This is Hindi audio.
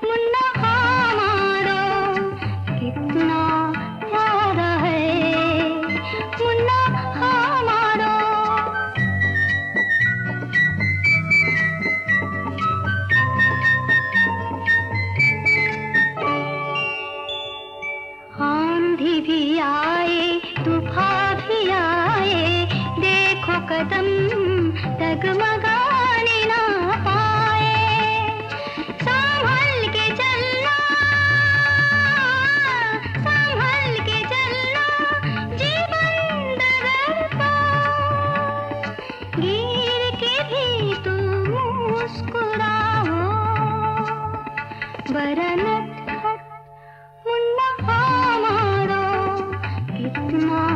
मुन्ना हमारा कितना प्यारा है, मुन्ना हमारा। आंधी भी आए तूफान भी आए, देखो कदम डगमगाने ना पाए। संभल के चलना, संभल के चलना, जीवन डगरता। गिर के भी तू मुस्कुराओ, वरन मुन्ना हमारा कितना